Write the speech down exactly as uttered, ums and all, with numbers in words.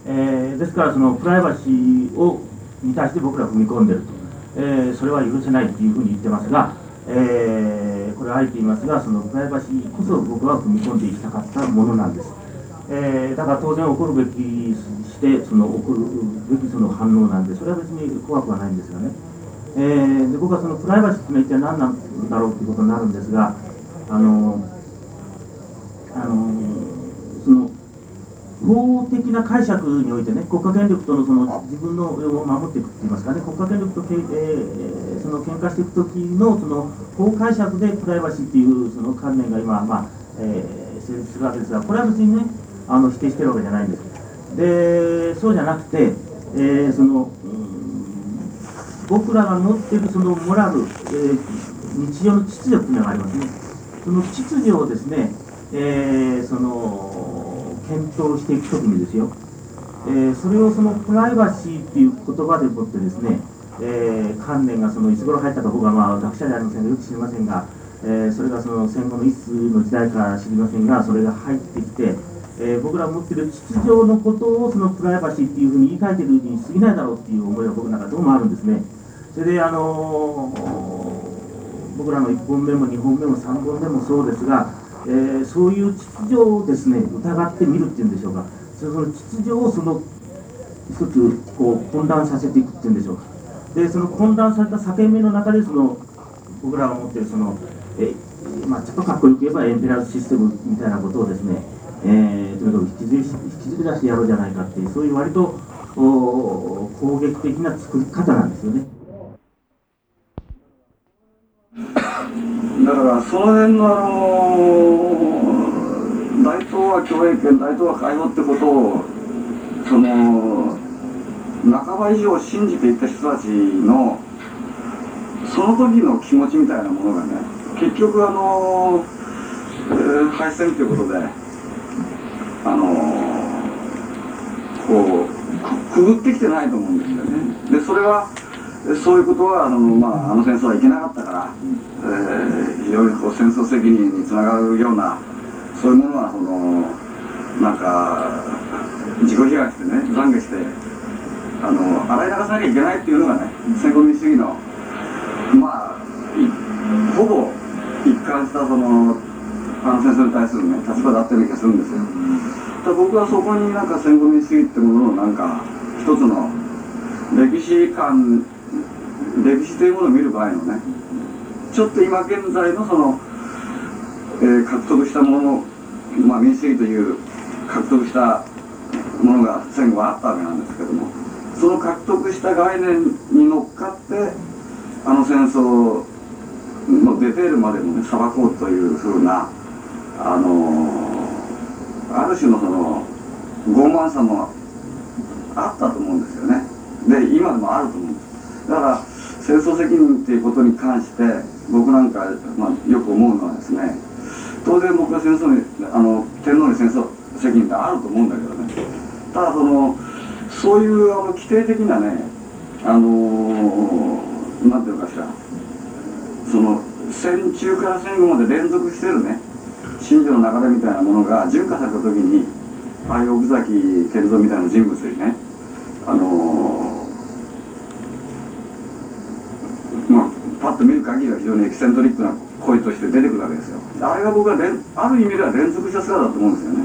えー、ですからそのプライバシーをに対して僕ら踏み込んでいると、えー、それは許せないというふうに言ってますが、えー、これはあえて言いますが、そのプライバシーこそ僕は踏み込んでいきたかったものなんです。えー、だから当然起こるべきしてその起こるべきその反応なんで、それは別に怖くはないんですよね。えー、で僕はそのプライバシーというのは一体何なんだろうということになるんですが、あのあのその法的な解釈においてね、国家権力とのその自分のを守っていくといいますかね、国家権力とけ、えー、その喧嘩していくときのその法解釈でプライバシーというその観念が今、まあえー、成立するわけですが、これは別にね、あの否定してるわけじゃないんです。で、そうじゃなくて、えー、その、うん、僕らが持っているそのモラル、えー、日常の秩序というのがありますね。その秩序をですね、えー、その検討していくときにですよ、えー、それをそのプライバシーっていう言葉でもってですね、えー、観念がそのいつ頃入ったか僕はまあ学者ではありませんがよく知りませんが、えー、それがその戦後のいつの時代か知りませんが、それが入ってきて、えー、僕らが持っている秩序のことをそのプライバシーっていうふうに言い換えているに過ぎないだろうっていう思いが僕の中でどうもあるんですね。それであのー、僕らのいっぽんめもにほんめもさんぼんめもそうですが、えー、そういう秩序をですね疑ってみるっていうんでしょうか、その秩序をその一つこう混乱させていくっていうんでしょうか。でその混乱された裂け目の中でその僕らが持っているそのえ、まあ、ちょっとかっこよく言えばエンペラーズシステムみたいなことをですね、えー、とにかく引きずり引きずり出してやろうじゃないかっていう、そういう割と攻撃的な作り方なんですよね。 だからその辺の、あの大東亜共栄圏、大東亜解放ってことをその半ば以上信じていた人たちのその時の気持ちみたいなものがね、結局あの、えー、敗戦ということであのこうくぐってきてないと思うんですよね。でそれはそういうことはあの、まあ、あの戦争はいけなかったから、えー、非常にこう戦争責任につながるようなそういうものはそのなんか自己被害してね懺悔してあの洗い流さなきゃいけないっていうのがね戦後民主主義のまあほぼ一貫したそのあの戦争に対するね立場だったような気がするんですよ。だ僕はそこになんか戦後民主主義ってもののなんか一つの歴史観歴史というものを見る場合のねちょっと今現在のその、えー、獲得したもの、まあ、民主主義という獲得したものが戦後あったわけなんですけども、その獲得した概念に乗っかってあの戦争のデテールまでもね裁こうというふうなあのある種のその傲慢さもあったと思うんですよね。で今でもあると思うんです。だから戦争責任っていうことに関して僕なんか、まあ、よく思うのはですね、当然僕は戦争にあの天皇に戦争責任ってあると思うんだけどね、ただそのそういうあの規定的なねあのー、なんていうのかしらその戦中から戦後まで連続してるね信条の流れみたいなものが純化された時にああいう奥崎照三みたいな人物にねあのーまあ、パッと見る限りは非常にエキセントリックな声として出てくるわけですよ。あれが僕はある意味では連続した姿だと思うんですよね。